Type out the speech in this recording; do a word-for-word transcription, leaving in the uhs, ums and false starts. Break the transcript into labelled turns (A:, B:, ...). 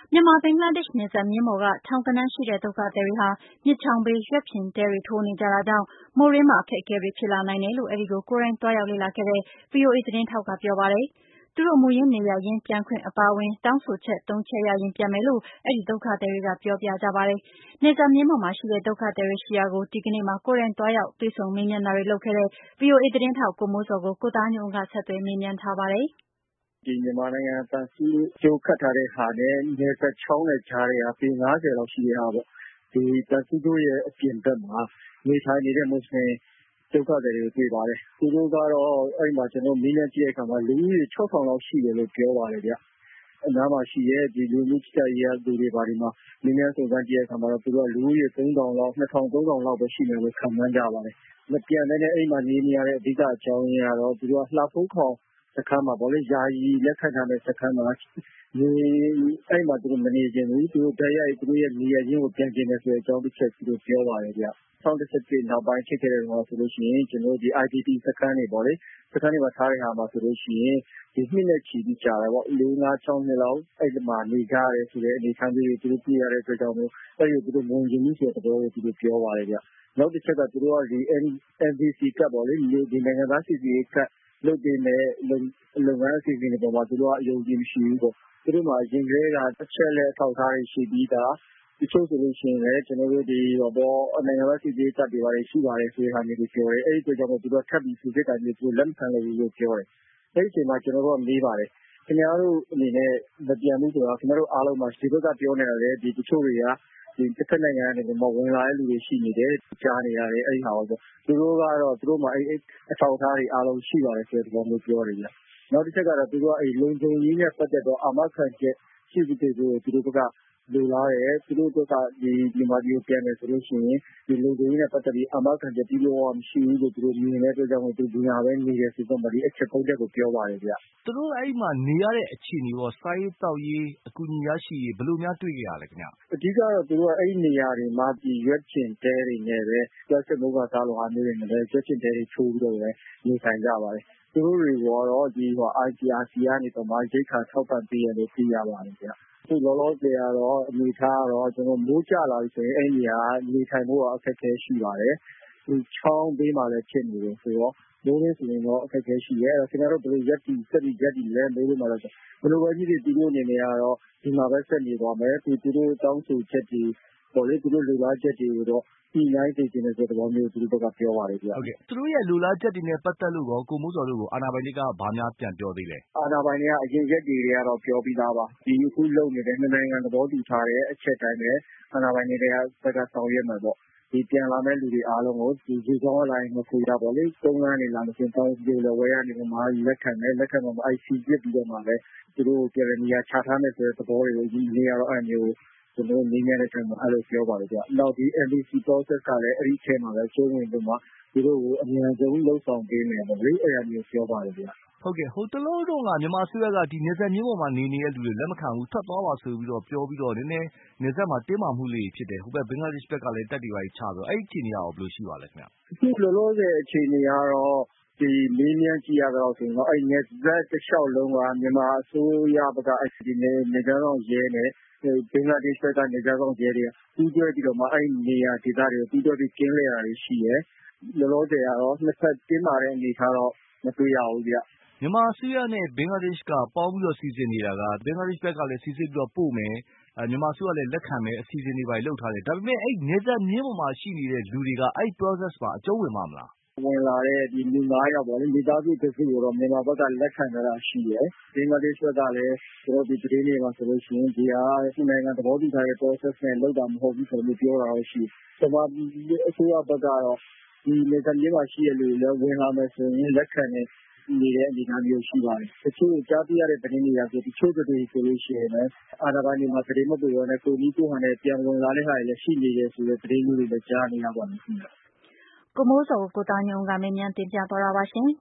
A: မြန်မာ-ဘင်္ဂလားဒေ့ရှ်နယ်စပ်မျဉ်းပေါ်က ထောင်ဂဏန်းရှိတဲ့ဒုက္ခသည်တွေဟာ မြစ်ချောင်းဘေး ရွက်ဖျင်တဲတွေထိုးနေကြတာကြောင့် မိုးတွင်းမှာ အခက်အခဲတွေဖြစ်လာနိုင်တယ်လို့ အဲဒီကို ကိုယ်တိုင်သွားရောက်လေ့လာခဲ့တဲ့ ဗွီအိုအေသတင်းထောက်ကပြောပါတယ်။ သူတို့မူရင်းနေရပ်ရင်းပြန်ခွင့်အပါအဝင် တောင်းဆိုချက်သုံးချက်ရရင်ပြန်မယ်လို့ အဲဒီဒုက္ခသည်တွေကပြောပြကြပါတယ်။ နယ်စပ်မျဉ်းပေါ်မှာရှိတဲ့ ဒုက္ခသည်တွေရှိရာကို ဒီကနေ့မှာ ကိုယ်တိုင်သွားရောက်တွေ့ဆုံမေးမြန်းတာတွေလုပ်ခဲ့တဲ့ ဗွီအိုအေသတင်းထောက် ကိုမိုးဇော်ကို ကိုသားညွန့်ဦးက ဆက်သွယ်မေးမြန်းထားပါတယ်။
B: ဒီမြန်မာနိုင်ငံသံဆူးကြိုးခတ်ထားတဲ့ဟာနဲ့နယ်စပ်ချောင်းနဲ့ကြားထဲကပေငါးဆယ်လောက်ရှိတဲ့ဟာပေါ့။ဒီသံဆူးကြိုးရဲ့အပြင်ဘက်မှာနေထိုင်နေတဲ့မွတ်စလင်ဒုက္ခသည်တွေကိုတွေ့ပါတယ်။သူတို့ကတော့အဲဒီမှာကျွန်တော်မေးမြန်းကြည့်တဲ့အခါမှာလူဦးရေခြောက်ထောင်လောက်ရှိတယ်လို့ပြောပါတယ်ဗျ။အနားမှာရှိတဲ့ဒီလူမှုကြီးကြပ်ရေးလူတွေပါဒီမှာမေးမြန်းစုံစမ်းကြည့်တဲ့အခါမှာတော့သူတို့ကလူဦးရေသုံးထောင်လောက်နှစ်ထောင်သုံးထောင်လောက်ပဲရှိမယ်လို့ခန့်မှန်းကြပါတယ်။မပြန်ဘဲနဲ့အဲဒီမှာနေနေရတဲ့အဓိကအကြောင်းရင်းကတော့သူတို့ကလှဖိုးခေါင်စခန်းမှာပေါ့လေယာယီလက်ခံထားတဲ့စခန်းမှာနေအဲဒီမှာသူတို့မနေချင်ဘူးသူတို့တိုက်ရိုက်သူတို့ရဲ့နေရာချင်းကိုပြန်ကျင်တယ်ဆိုတဲ့အကြောင်းတစ်ချက်သူတို့ပြောပါတယ်ဗျ။၂၀၁၈နောက်ပိုင်းဖြစ်ခဲ့တဲ့တော့ဆိုလို့ရှိရင်ကျွန်တော်ဒီ I D P စခန်းတွေပေါ့လေစခန်းတွေမှာထားတဲ့ဟာမှာဆိုလို့ရှိရင်ဒီနှစ်နဲ့ချီပြီးကြာတယ်ပေါ့လေးငါးခြောက်နှစ်လောက်အဲဒီမှာနေကြရတယ်ဆိုတဲ့အနေအထားမျိုးတွေသူတို့တွေ့ရတဲ့အတွက်ကြောင့်မို့အဲဒီသူတို့မဝင်ချင်ဘူးဆိုတဲ့သဘောကိုသူတို့ပြောပါတယ်ဗျ။နောက်တစ်ချက်ကသူတို့ကဒီ N V C ကတ်ပေါ့လေဒီနိုင်ငံသားစီစီကတ်လုပ်ပေးမဲ့လုပ်ငန်းအစီအစဉ်တွေပေါ်မှာသူတို့ကအယုံကြည်မရှိဘူးပေါ့။သူတို့မှာအရင်ကတည်းကအချက်လက်အထောက်အထားတွေရှိပြီးသားတချို့ဆိုလို့ရှိရင်လည်းကျွန်တော်တို့ဒီဟောပေါ်နိုင်ငံသားစီစီကတ်တွေပါတယ်ရှိပါတယ်ဆိုတဲ့ဟာမျိုးတွေပြောတယ်။အဲဒီအတွက်ကြောင့်မို့သူတို့ထပ်ပြီးစီစစ်တာမျိုးသူတို့လက်မခံနိုင်ဘူးလို့ပြောတယ်။အဲဒီအချိန်မှာကျွန်တော်တို့ကမေးပါတယ်။ခင်ဗျားတို့အနေနဲ့မပြန်ဘူးဆိုတော့ခင်ဗျားတို့အားလုံးမှာဒီဘက်ကပြောနေတာလေဒီတချို့တွေကဒီတစ်ဖက်နိုင်ငံကနေဒီမှာဝင်လာတဲ့လူတွေရှိနေတယ်ကြားနေရတယ်အဲဒီဟာပေါ့သူတို့ကတော့သူတို့မှာအဲအထောက်အထားတွေအားလုံးရှိပါတယ်ဆိုတဲ့သဘောမျိုးပြောတယ်ဗျ။နောက်တစ်ချက်ကတော့သူတို့ကအဲလုံခြုံရေးနဲ့ပတ်သက်တော့အာမခံချက်ရှိတဲ့သူတွေသူတို့ဘက်ကလိုလားတယ်သူတို့ဘက်ကဒီဒီမှာဒီကိုပြန်တယ်ဆိုလို့ရှိရင်ဒီလုံခြုံရေးနဲ့ပတ်သက်ပြီးအာမခံချက်ပြီးလို့မရှိဘူးလို့သူတို့မြင်တဲ့အတွက်ကြောင့်မို့သူဒီဟာပဲနေတယ်ဆိုတော့မဒီအချက်သုံးချက်ကိုပြောပါတယ်ဗျ
C: ။သူတို့အဲဒီမှာနေရတဲ့အခြေအနေပေါ့စားရေးတောက်ရေးအကူအညီရရှိရေးဘယ်လိုများတွေ့ကြရလဲခင်ဗျ
B: ။အဓိကတော့သူတို့ကအဲဒီနေရာတွေမှာဒီရွက်ချင်တဲတွေနဲ့ပဲကျွတ်စစ်မိုးကစားလိုအားမျိုးတွေနဲ့ပဲကျွတ်ချင်တဲတွေချိုးပြီးတော့ပဲနေထိုင်ကြပါတယ်။သူတို့တွေကတော့ဒီဟို I C R C ကနေတော့မှရိတ်ခါထောက်ပံ့ပေးရလို့သိရပါတယ်ဗျ။အခုလောလောဆယ်ကတော့အနေထားကတော့ကျွန်တော်မိုးကြလာပြီဆိုရင်အဲဒီနေရာနေထိုင်ဖို့အခက်အခဲရှိပါတယ်။ဒီချောင်းဘေးမှာလည်းဖြစ်နေတယ်ဆိုတော့မိုးရင်းဆိုရင်တော့အခက်အခဲရှိရဲ။ခင်ဗျားတို့ဘယ်လိုရက်တီစက်ပြီးရက်တီလဲမေးလို့မှတော့ဘယ်လိုပဲကြည့်ကြည့်သူတို့အနေနဲ့ကတော့ဒီမှာပဲဆက်နေသွားမယ်သူတို့တောင်းဆိုချက်တွေပေါ်လေသူတို့လိုလားချက်တွေကိုတော့ဒီနိုင်သိကျင်တဲ့သဘောမျိုးသူတို့ကပြောပါတယ်ဗျ
C: ။ဟုတ်ကဲ့သူတို့ရဲ့လိုလားချက်တွေနဲ့ပတ်သက်လို့ကောကိုမိုးစော်တို့ကိုအာဏာပိုင်တွေကဘာများပြန်ပြောသေးလဲ
B: ။အာဏာပိုင်တွေကအရင်ရက်တွေတွေကတော့ပြောပြီးသားပါ။ဒီအခုလုပ်နေတဲ့နှစ်နိုင်ငံသဘောတူထားတဲ့အချက်တိုင်းပဲအာဏာပိုင်တွေကဘက်ကဆောင်ရွက်မှာပေါ့။ဒီပြန်လာမဲ့လူတွေအားလုံးကိုဒီရေကြောင်းအလိုင်းမခွေရပါလေသုံးလနေလာလို့ရှင်တောင်းပြလို့ဝဲရနေမှာလက်ခံတယ်လက်ခံတော့ I C ပြစ်ပြီးတော့မှပဲသူတို့ပြန်နေရာချထားမယ်ဆိုတဲ့သဘောတွေကိုဒီနေရာတော့အဲ့မျိုးကျွန်တော်နေမြဲတဲ့ထဲမှာအဲ့လိုပြောပါတယ်ဗျ။နောက်ဒီ N V C process ကလည်းအဲ့ဒီအထဲမှာပဲကျုံးဝင်ပြီးမှသူတို့ကိုအမြန်ဆုံးလှုပ်ဆောင်ပေးမယ်ပေါ့လေအဲ့အမျိုးပြောပါတယ်ဗျ
C: ။ဟုတ်ကဲ့ဟိုတလုံးတော့ကမြန်မာအစိုးရကဒီနေဆက်မျိုးပေါ်မှာနေနေတဲ့လူတွေလက်မခံဘူးထွက်သွားပါဆိုပြီးတော့ပြောပြီးတော့နည်းနည်းနေဆက်မှာတင်းမာမှုလေးဖြစ်တယ်ဟိုဘက်ဘင်္ဂလားဒေ့ရှ်ဘက်ကလည်းတက်တွေပါချဆိုအဲ့ဒီအခြေအနေရောဘယ်လိုရှိပါလဲခင်ဗျ
B: ။အခုလောလောဆယ်အခြေအနေကတော့ဒီမေးမြန်းကြည့်ရတော့ဆိုရင်တော့အဲ့နယ်စပ်တစ်လျှောက်လုံးကမြန်မာအစိုးရဘက်ကအဲ့ဒီနေနေကြတော့ရဲနေဘင်္ဂလားဒေ့ရှ်ဘက်ကနေကြတော့ရဲတွေပူးတွဲပြီးတော့မှအဲ့နေရာဒေသတွေကိုပူးတွဲပြီးကျင်းလဲတာတွေရှိရဲလောလောဆယ်ကတော့နှစ်ဖက်တင်းမာတဲ့အနေထားတော့မတွေ့ရဘူးဗျ
C: ။မြန်မာအစိုးရနဲ့ဘင်္ဂလားဒေ့ရှ်ကပေါင်းပြီးတော့စီစဉ်နေတာကဘင်္ဂလားဒေ့ရှ်ဘက်ကလည်းစီစစ်ပြီးတော့ပို့မယ်အဲမြန်မာအစိုးရလည်းလက်ခံမယ်အစီအစဉ်တွေပါလုပ်ထားတယ်ဒါပေမဲ့အဲ့နေဆက်မြင်းပေါ်မှာရှိနေတဲ့လူတွေကအဲ့ process မှာအကျုံးဝင်ပါမလား
B: ဝင်လာတဲ့ဒီလူငါးယောက်ပေါ့လေမိသားစုတစ်စုကိုတော့မြန်မာဘက်ကလက်ခံကြတာရှိတယ်ဘင်္ဂလားဒေ့ရှ်ဘက်ကလည်းကျွန်တော်ဒီသတင်းတွေမှာဆိုလို့ရှိရင်ဒီဟာဒီနိုင်ငံသဘောတူထားတဲ့ process နဲ့လောက်တာမဟုတ်ဘူးဆိုလို့ပြောတာတော့ရှိတယ်။မြန်မာပြည်အစိုးရဘက်ကတော့ဒီနေဆက်မြင်းမှာရှိတဲ့လူတွေလည်းဝင်လာမယ်ဆိုရင်လက်ခံတဲ့နေတဲ့အနေအထားမျိုးရှိပါတယ်။တချို့ကြားသိရတဲ့သတင်းတွေကဆိုတချို့တွေဆိုလို့ရှိရင်လည်းအာဏာပိုင်တွေမှာသတင်းမပို့ရတဲ့ကိုကြီးကိုဟန်နဲ့ပြန်ဝင်လာတဲ့ဟာတွေလည်းရှိနေတယ်ဆိုတဲ့သတင်းမျိုးတွေလည်းကြားနေရပါတယ်ခင်ဗျ
A: ။ကိုမိုးစော်ကိုကိုသားညွန့်ကမေးမြန်းတင်ပြသွားတာပါရှင်။